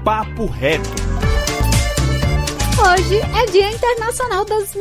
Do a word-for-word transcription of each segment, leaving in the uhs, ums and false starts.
Papo Reto. Hoje é Dia Internacional das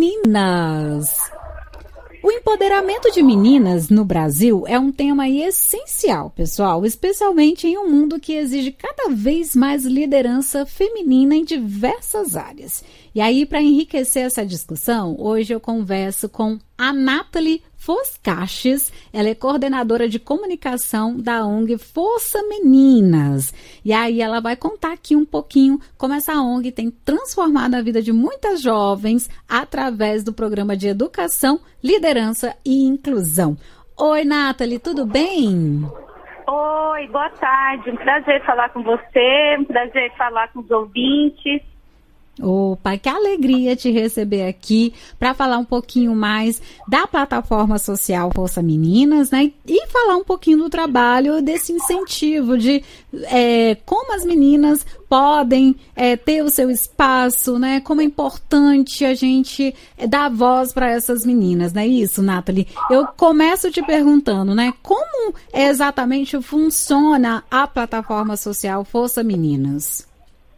Meninas. O empoderamento de meninas no Brasil é um tema essencial, pessoal, especialmente em um mundo que exige cada vez mais liderança feminina em diversas áreas. E aí, para enriquecer essa discussão, hoje eu converso com a Nathalie Foscaches. Ela é coordenadora de comunicação da O N G Força Meninas. E aí ela vai contar aqui um pouquinho como essa O N G tem transformado a vida de muitas jovens através do programa de educação, liderança e inclusão. Oi, Nathalie, tudo bem? Oi, boa tarde. Um prazer falar com você, um prazer falar com os ouvintes. Opa, que alegria te receber aqui para falar um pouquinho mais da plataforma social Força Meninas, né? E falar um pouquinho do trabalho, desse incentivo de é, como as meninas podem é, ter o seu espaço, né? Como é importante a gente dar voz para essas meninas, não é isso, Nathalie? Eu começo te perguntando, né? Como exatamente funciona a plataforma social Força Meninas?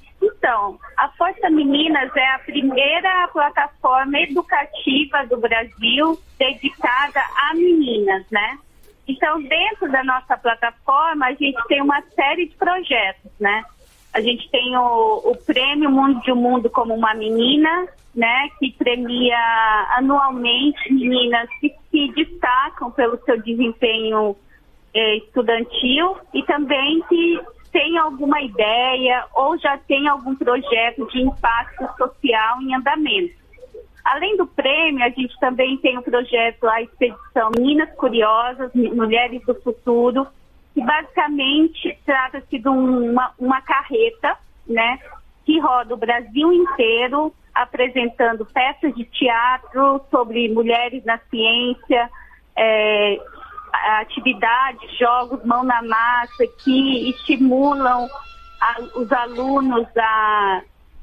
Então, a Força Meninas é a primeira plataforma educativa do Brasil dedicada a meninas, né? Então, dentro da nossa plataforma, a gente tem uma série de projetos, né? A gente tem o, o Prêmio Mundo de um Mundo como uma Menina, né? Que premia anualmente meninas que se destacam pelo seu desempenho eh, estudantil e também que tem alguma ideia ou já tem algum projeto de impacto social em andamento. Além do prêmio, a gente também tem o projeto, a expedição Meninas Curiosas, Mulheres do Futuro, que basicamente trata-se de uma, uma carreta, né, que roda o Brasil inteiro, apresentando peças de teatro sobre mulheres na ciência, é, atividades, jogos, mão na massa, que estimulam a, os alunos a,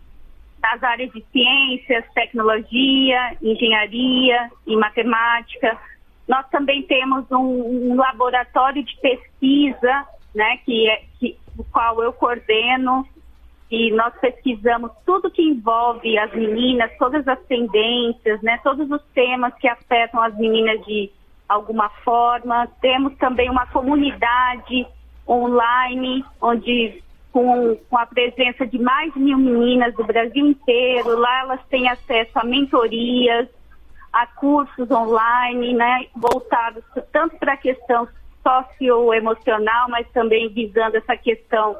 das áreas de ciências, tecnologia, engenharia e matemática. Nós também temos um, um laboratório de pesquisa, né, que é, que, o qual eu coordeno, e nós pesquisamos tudo que envolve as meninas, todas as tendências, né, todos os temas que afetam as meninas de alguma forma. Temos também uma comunidade online, onde com, com a presença de mais de mil meninas do Brasil inteiro, lá elas têm acesso a mentorias, a cursos online, né, voltados tanto para a questão socioemocional, mas também visando essa questão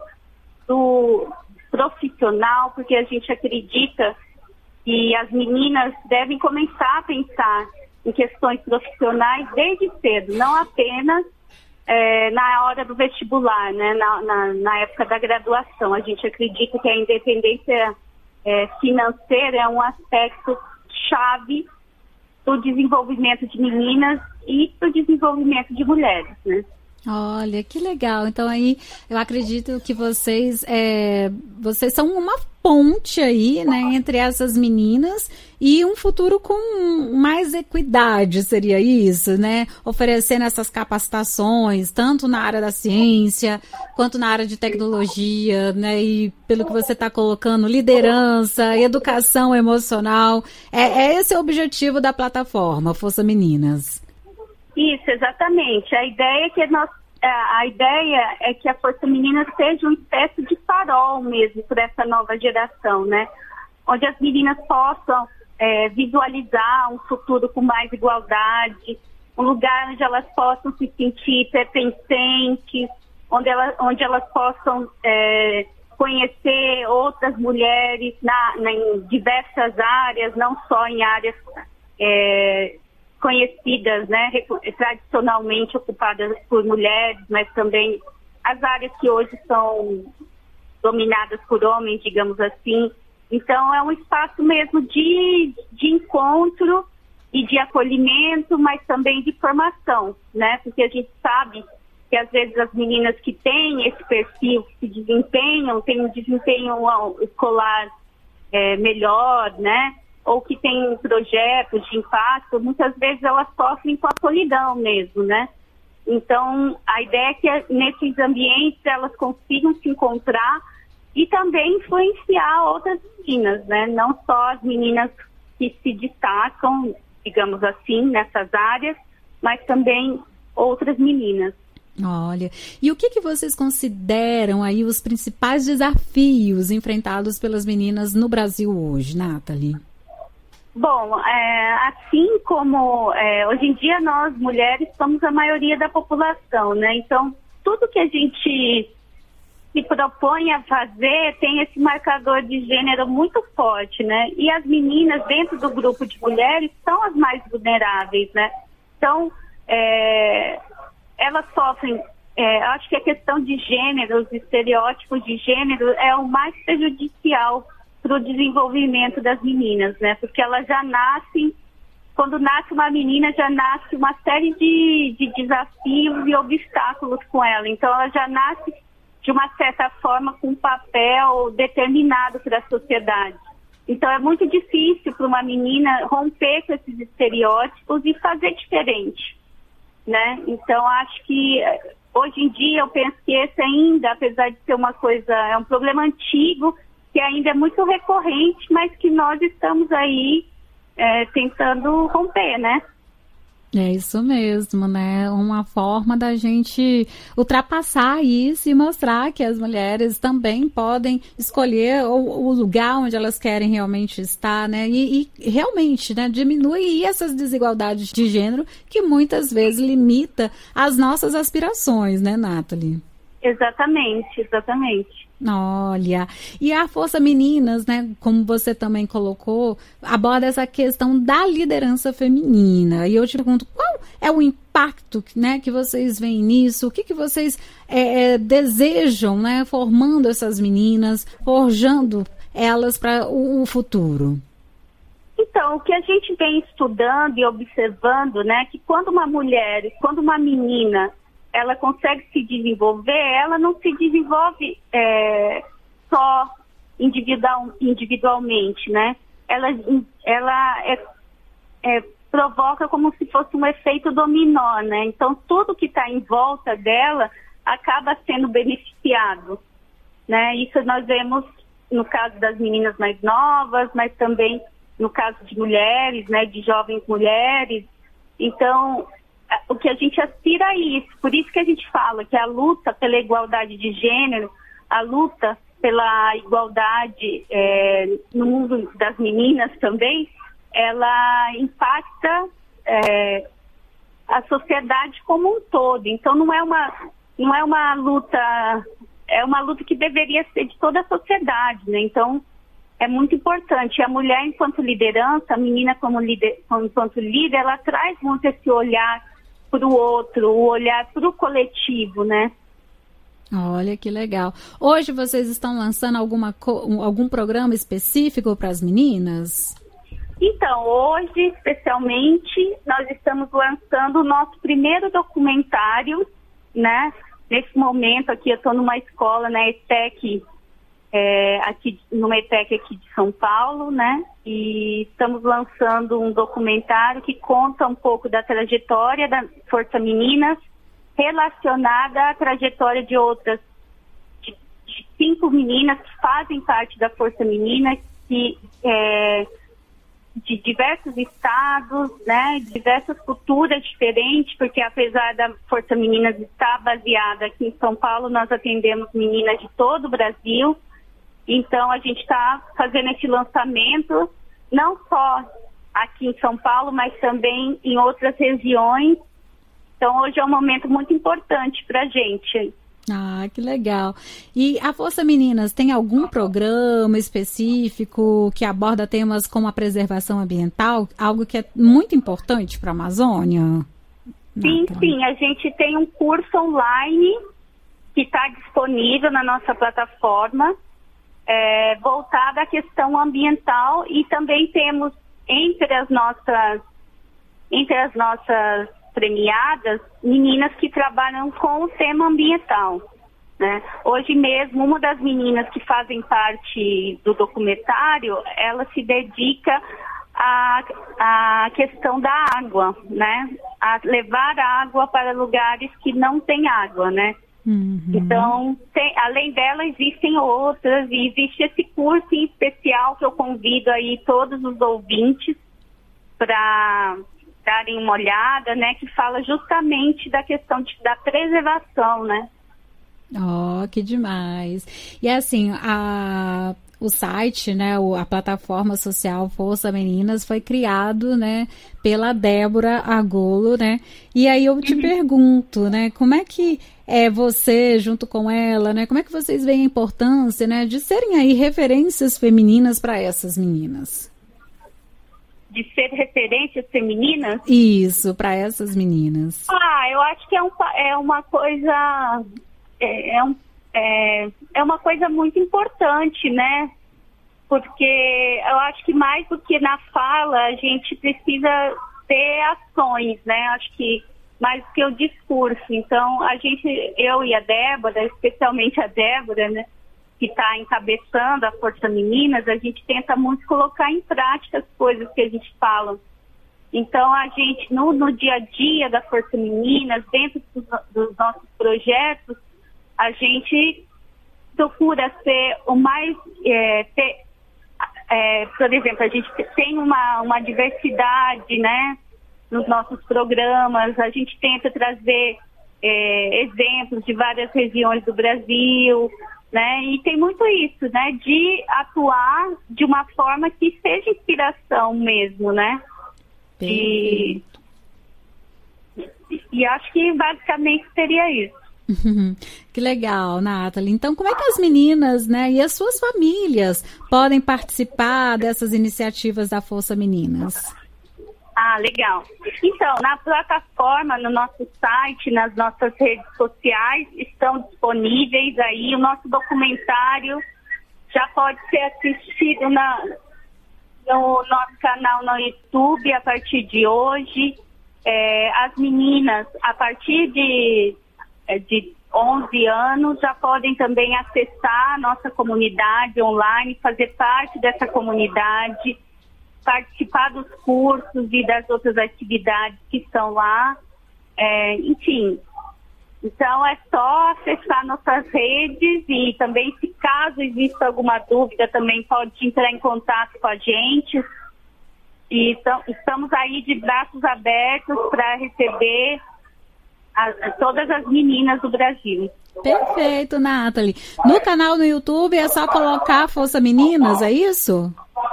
do profissional, porque a gente acredita que as meninas devem começar a pensar em questões profissionais desde cedo, não apenas é, na hora do vestibular, né, na, na, na época da graduação. A gente acredita que a independência é, financeira é um aspecto chave do desenvolvimento de meninas e do desenvolvimento de mulheres, né? Olha, que legal. Então aí eu acredito que vocês, é, vocês são uma ponte aí, né, entre essas meninas e um futuro com mais equidade, seria isso, né? Oferecendo essas capacitações, tanto na área da ciência, quanto na área de tecnologia, né? E pelo que você está colocando, liderança, educação emocional. É, é esse o objetivo da plataforma Força Meninas. Isso, exatamente. A ideia é que nós, a ideia é que a Força Menina seja uma espécie de farol mesmo para essa nova geração, né? Onde as meninas possam é, visualizar um futuro com mais igualdade, um lugar onde elas possam se sentir pertencentes, onde elas, onde elas possam é, conhecer outras mulheres na, na, em diversas áreas, não só em áreas é, conhecidas, né, tradicionalmente ocupadas por mulheres, mas também as áreas que hoje são dominadas por homens, digamos assim. Então, é um espaço mesmo de, de encontro e de acolhimento, mas também de formação, né, porque a gente sabe que às vezes as meninas que têm esse perfil, que se desempenham, têm um desempenho escolar é, melhor, né, ou que têm projetos de impacto, muitas vezes elas sofrem com a solidão mesmo, né? Então, a ideia é que nesses ambientes elas consigam se encontrar e também influenciar outras meninas, né? Não só as meninas que se destacam, digamos assim, nessas áreas, mas também outras meninas. Olha, e o que, que vocês consideram aí os principais desafios enfrentados pelas meninas no Brasil hoje, Nathalie? Bom, é, assim como é, hoje em dia nós mulheres somos a maioria da população, né? Então, tudo que a gente se propõe a fazer tem esse marcador de gênero muito forte, né? E as meninas dentro do grupo de mulheres são as mais vulneráveis, né? Então, é, elas sofrem, é, acho que a questão de gênero, os estereótipos de gênero é o mais prejudicial para o desenvolvimento das meninas, né? Porque elas já nascem, quando nasce uma menina, já nasce uma série de, de desafios e obstáculos com ela. Então, ela já nasce, de uma certa forma, com um papel determinado para a sociedade. Então, é muito difícil para uma menina romper com esses estereótipos e fazer diferente, né? Então, acho que hoje em dia eu penso que esse ainda, apesar de ser uma coisa, é um problema antigo, que ainda é muito recorrente, mas que nós estamos aí é, tentando romper, né? É isso mesmo, né? Uma forma da gente ultrapassar isso e mostrar que as mulheres também podem escolher o, o lugar onde elas querem realmente estar, né? E, e realmente, né, diminuir essas desigualdades de gênero que muitas vezes limita as nossas aspirações, né, Nathalie? Exatamente, exatamente. Olha, e a Força Meninas, né, como você também colocou, aborda essa questão da liderança feminina. E eu te pergunto, qual é o impacto, né, que vocês veem nisso? O que, que vocês é, desejam, né, formando essas meninas, forjando elas para o futuro? Então, o que a gente vem estudando e observando, né, que quando uma mulher, quando uma menina, ela consegue se desenvolver, ela não se desenvolve é, só individual, individualmente, né? Ela, ela é, é, provoca como se fosse um efeito dominó, né? Então, tudo que está em volta dela acaba sendo beneficiado, né? Isso nós vemos no caso das meninas mais novas, mas também no caso de mulheres, né? De jovens mulheres. Então, o que a gente aspira a isso, por isso que a gente fala que a luta pela igualdade de gênero, a luta pela igualdade é, no mundo das meninas também, ela impacta é, a sociedade como um todo. Então não é uma, não é uma luta, é uma luta que deveria ser de toda a sociedade, né? Então é muito importante. A mulher enquanto liderança, a menina como líder, enquanto líder, ela traz muito esse olhar para o outro, o olhar para o coletivo, né? Olha que legal. Hoje vocês estão lançando alguma, algum programa específico para as meninas? Então, hoje, especialmente, nós estamos lançando o nosso primeiro documentário, né? Nesse momento aqui, eu estou numa escola, na ETEC, é, aqui, numa ETEC aqui de São Paulo, né? E estamos lançando um documentário que conta um pouco da trajetória da Força Meninas, relacionada à trajetória de outras, de, de cinco meninas que fazem parte da Força Menina, que, é, de diversos estados, né, de diversas culturas diferentes, porque apesar da Força Meninas estar baseada aqui em São Paulo, nós atendemos meninas de todo o Brasil. Então a gente está fazendo esse lançamento, não só aqui em São Paulo, mas também em outras regiões. Então, hoje é um momento muito importante para a gente. Ah, que legal. E a Força Meninas tem algum programa específico que aborda temas como a preservação ambiental? Algo que é muito importante para a Amazônia? Sim, Não, sim. A gente tem um curso online que está disponível na nossa plataforma, é, voltado à questão ambiental, e também temos entre as nossas, entre as nossas premiadas, meninas que trabalham com o tema ambiental, né? Hoje mesmo, uma das meninas que fazem parte do documentário, ela se dedica à, à questão da água, né? A levar água para lugares que não tem água, né? Uhum. Então, tem, além dela, existem outras, e existe esse curso em especial que eu convido aí todos os ouvintes para darem uma olhada, né, que fala justamente da questão de, da preservação, né? Oh, que demais! E assim, a, o site, né, a plataforma social Força Meninas foi criado, né, pela Débora Argolo, né? E aí eu te uhum. pergunto, né, como é que é você junto com ela, né? Como é que vocês veem a importância, né, de serem aí referências femininas para essas meninas? De ser referências femininas? Isso, para essas meninas. Ah, eu acho que é, um, é uma coisa é, é, um, é, é uma coisa muito importante, né? Porque eu acho que mais do que na fala, a gente precisa ter ações, né? Acho que mais do que o discurso. Então, a gente, eu e a Débora, especialmente a Débora, né, que está encabeçando a Força Meninas, a gente tenta muito colocar em prática as coisas que a gente fala. Então, a gente, no, no dia a dia da Força Meninas, dentro dos, dos nossos projetos, a gente procura ser o mais... É, ter, é, por exemplo, a gente tem uma, uma diversidade, né, nos nossos programas, a gente tenta trazer é, exemplos de várias regiões do Brasil, né? E tem muito isso, né? De atuar de uma forma que seja inspiração mesmo, né? E, e acho que basicamente seria isso. Que legal, Nathalie. Então, como é que as meninas, né, e as suas famílias podem participar dessas iniciativas da Força Meninas? Ah, legal. Então, na plataforma, no nosso site, nas nossas redes sociais, estão disponíveis aí o nosso documentário. Já pode ser assistido na, no nosso canal no YouTube a partir de hoje. É, as meninas, a partir de, de onze anos, já podem também acessar a nossa comunidade online, fazer parte dessa comunidade, participar dos cursos e das outras atividades que estão lá, é, enfim. Então, é só acessar nossas redes e também, se caso exista alguma dúvida, também pode entrar em contato com a gente. E então, estamos aí de braços abertos para receber a, a todas as meninas do Brasil. Perfeito, Nathalie. No canal no YouTube é só colocar Força Meninas, é isso?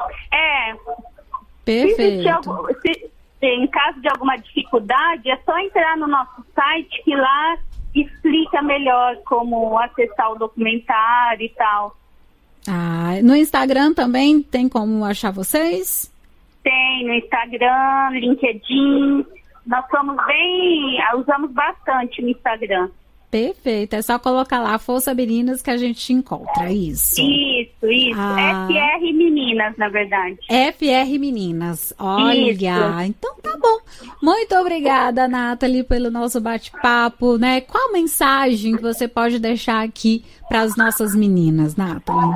É. Perfeito. Se, se, em caso de alguma dificuldade, é só entrar no nosso site, que lá explica melhor como acessar o documentário e tal. Ah, no Instagram também tem como achar vocês? Tem, no Instagram, LinkedIn. Nós somos bem... usamos bastante no Instagram. Perfeito, é só colocar lá Força Meninas que a gente te encontra, isso. Isso, isso. Ah, F R Meninas, na verdade. F R Meninas, olha, isso. Então tá bom. Muito obrigada, Nathalie, pelo nosso bate-papo, né? Qual mensagem que você pode deixar aqui para as nossas meninas, Nathalie?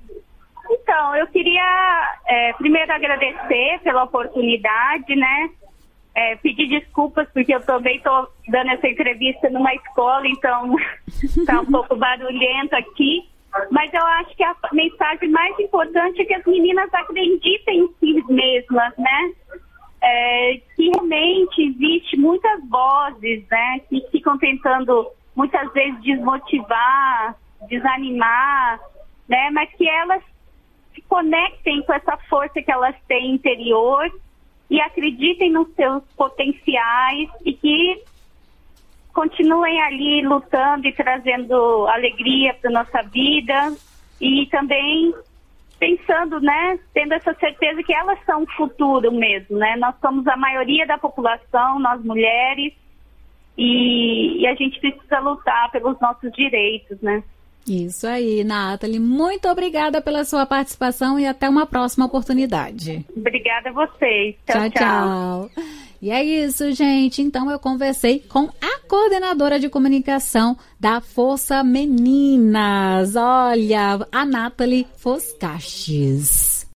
Então, eu queria é, primeiro agradecer pela oportunidade, né? É, pedir desculpas, porque eu também estou dando essa entrevista numa escola, então está um pouco barulhento aqui. Mas eu acho que a mensagem mais importante é que as meninas acreditem em si mesmas, né? É, que realmente existe muitas vozes, né? Que ficam tentando, muitas vezes, desmotivar, desanimar, né? Mas que elas se conectem com essa força que elas têm interior e acreditem nos seus potenciais e que continuem ali lutando e trazendo alegria para nossa vida e também pensando, né, tendo essa certeza que elas são o futuro mesmo, né? Nós somos a maioria da população, nós mulheres, e, e a gente precisa lutar pelos nossos direitos, né? Isso aí, Nathalie. Muito obrigada pela sua participação e até uma próxima oportunidade. Obrigada a vocês. Tchau, tchau. tchau. E é isso, gente. Então, eu conversei com a coordenadora de comunicação da Força Meninas. Olha, a Nathalie Foscaches.